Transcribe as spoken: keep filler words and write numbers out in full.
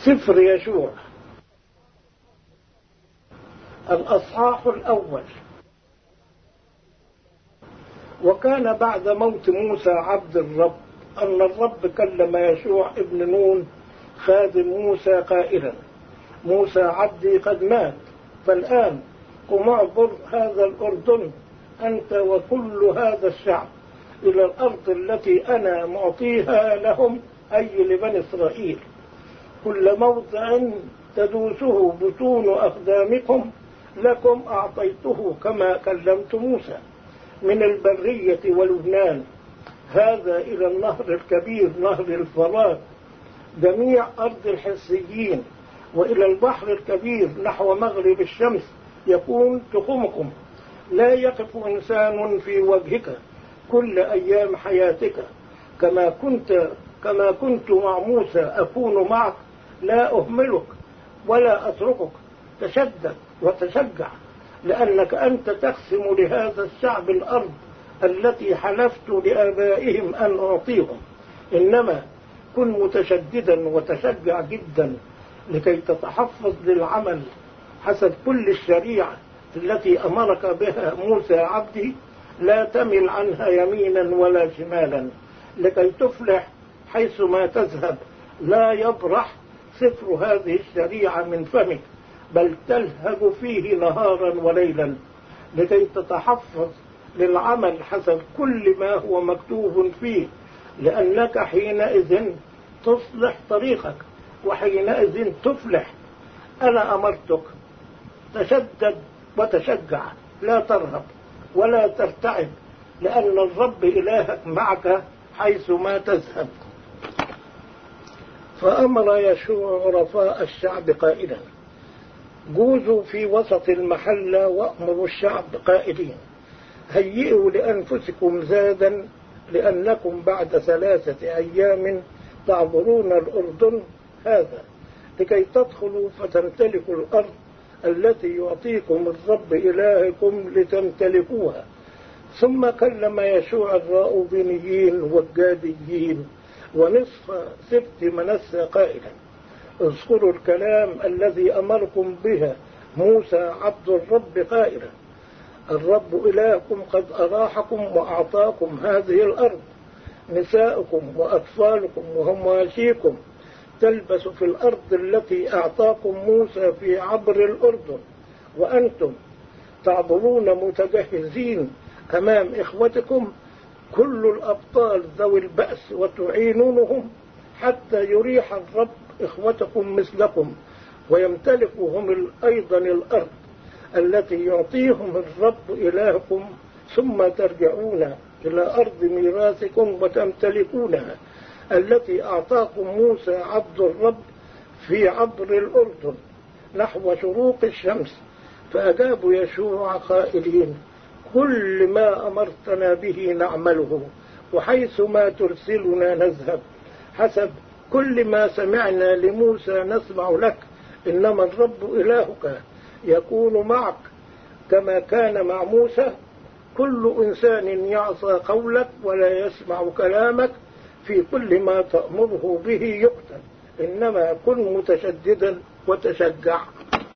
سفر يشوع الأصحاح الأول. وكان بعد موت موسى عبد الرب أن الرب كلم يشوع ابن نون خادم موسى قائلا: موسى عبدي قد مات، فالآن قم اعبر هذا الأردن أنت وكل هذا الشعب إلى الأرض التي أنا معطيها لهم، أي لبني إسرائيل. كل موضع تدوسه بطون أقدامكم لكم أعطيته كما كلمت موسى، من البرية ولبنان هذا إلى النهر الكبير نهر الفرات جميع أرض الحسيين، وإلى البحر الكبير نحو مغرب الشمس يكون تخمكم. لا يقف إنسان في وجهك كل أيام حياتك، كما كنت كما كنت مع موسى أكون معك، لا أهملك ولا أتركك. تشدد وتشجع، لأنك أنت تقسم لهذا الشعب الأرض التي حلفت لآبائهم أن أعطيهم. إنما كن متشددا وتشجع جدا لكي تتحفظ للعمل حسب كل الشريعة التي أمرك بها موسى عبدي، لا تمل عنها يمينا ولا شمالا، لكي تفلح حيثما تذهب. لا يبرح سفر هذه الشريعة من فمك، بل تلهج فيه نهارا وليلا، لكي تتحفظ للعمل حسب كل ما هو مكتوب فيه، لأنك حينئذ تصلح طريقك وحينئذ تفلح. أنا أمرتك، تشدد وتشجع، لا ترهب ولا ترتعب، لأن الرب إلهك معك حيثما تذهب. فأمر يشوع رفاء الشعب قائلا: جوزوا في وسط المحلة وأمروا الشعب قائلين: هيئوا لأنفسكم زادا، لأنكم بعد ثلاثة أيام تعبرون الأردن هذا، لكي تدخلوا فتمتلكوا الأرض التي يعطيكم الرب إلهكم لتمتلكوها. ثم كلم يشوع الراؤوبينيين والجاديين ونصف سبط منسى قائلا: اذكروا الكلام الذي أمركم به موسى عبد الرب قائلا: الرب إلهكم قد أراحكم وأعطاكم هذه الأرض. نساؤكم وأطفالكم وهماشيكم تلبس في الأرض التي أعطاكم موسى في عبر الأردن، وأنتم تعبرون متجهزين أمام إخوتكم كل الأبطال ذوي البأس، وتعينونهم حتى يريح الرب إخوتكم مثلكم، ويمتلكهم أيضا الأرض التي يعطيهم الرب إلهكم، ثم ترجعون إلى أرض ميراثكم وتمتلكونها التي أعطاكم موسى عبد الرب في عبر الأردن نحو شروق الشمس. فأجابوا يشوع قائلين: كل ما أمرتنا به نعمله، وحيث ما ترسلنا نذهب، حسب كل ما سمعنا لموسى نسمع لك. إنما الرب إلهك يكون معك كما كان مع موسى. كل إنسان يعصى قولك ولا يسمع كلامك في كل ما تأمره به يقتل. إنما كن متشددا وتشجع.